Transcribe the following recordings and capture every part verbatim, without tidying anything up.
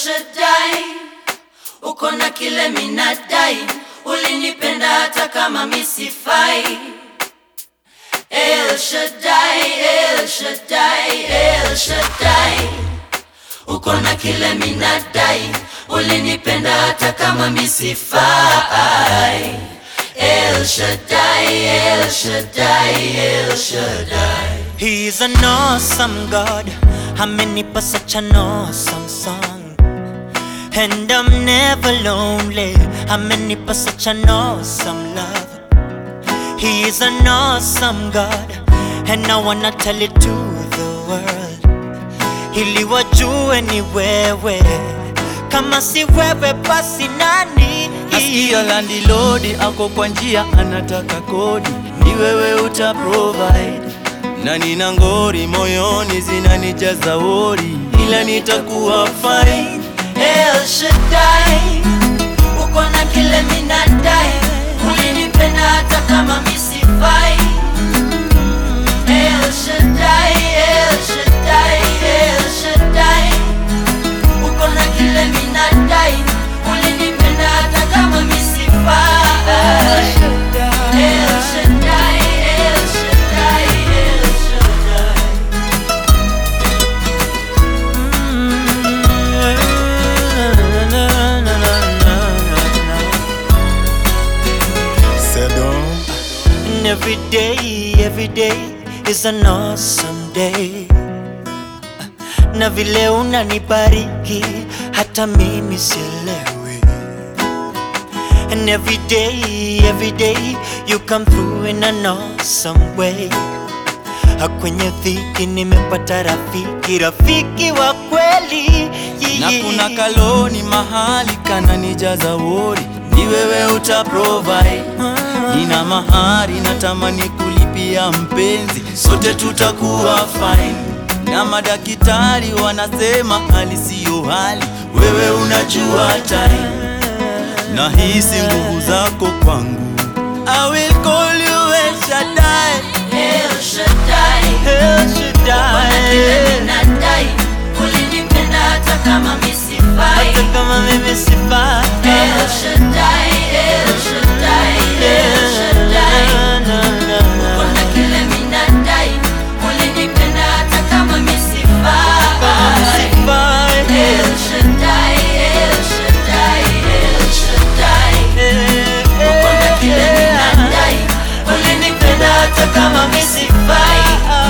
Shaddai, uko na kile minadai, ulinipenda hata kama misifai. El Shaddai, El Shaddai, El Shaddai, uko na kile minadai, ulinipenda hata kama misifai. El Shaddai, El Shaddai, El Shaddai. He's an awesome God, amenipa such an awesome song, and I'm never lonely, amenipa such an awesome love. He is an awesome God, and I wanna tell it to the world, ili wajue ni wewe, kama si wewe basi nani? Nasikia landlord ako kwa njia anataka kodi, ni wewe uta provide. Na nina ngori moyoni zinanijaza wori, ila nitakuwa fine. El Shaddai, uko na kile minadai, ulinipenda hata kama misifai. El Shaddai, El Shaddai, El Shaddai, uko na kile minadai, ulinipenda hata kama misifai. El Shaddai, El Shaddai, El Shaddai. And every day, every day is an awesome day. Na vile unanibariki hata mimi sielewi. And every day, every day you come through in an awesome way. Kwenye dhiki nimepata rafiki, rafiki wa kweli. Na kuna kaloni mahali kananijaza wori, ni wewe uta provide. Nina mahari natamani kulipia mpenzi, sote tutakuwa fine. Na madaktari wanasema hali siyo hali, wewe unajua time. Na hisi nguvu zako kwangu, I will call you El Shaddai. El Shaddai, El Shaddai, uko na kile minadai, ulinipenda hata kama misifai. hata kama mimi sifai. El Shaddai, El Shaddai, El Shaddai, uko na kile minadai, ulinipenda hata kama misifai. El Shaddai, El Shaddai, El Shaddai, uko na kile minadai, ulinipenda hata kama misifai.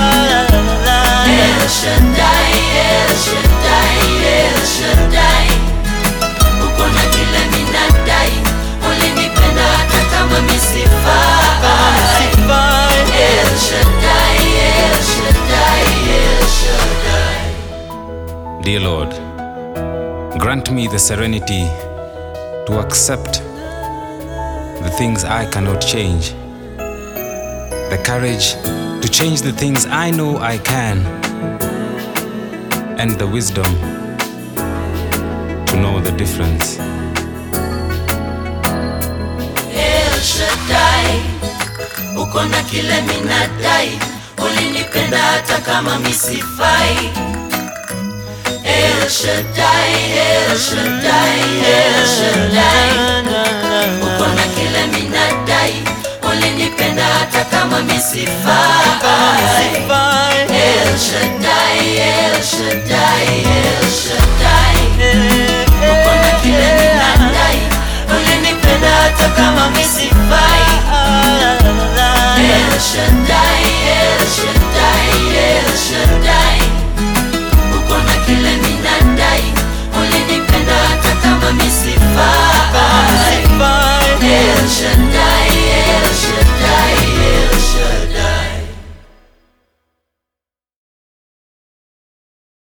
El Shaddai, El Shaddai, El Shaddai, uko na kile minadai, ulinipenda hata kama misifai. El Shaddai, El Shaddai, El Shaddai. Dear Lord, grant me the serenity to accept the things I cannot change, the courage to change the things I know I can, and the wisdom to know the difference. El Shaddai, uko na kile minadai, ulinipenda hata kama misifai. El Shaddai, El Shaddai, El Shaddai, uko na kile minadai, ulinipenda hata kama misifai. El Shaddai, El Shaddai, El Shaddai.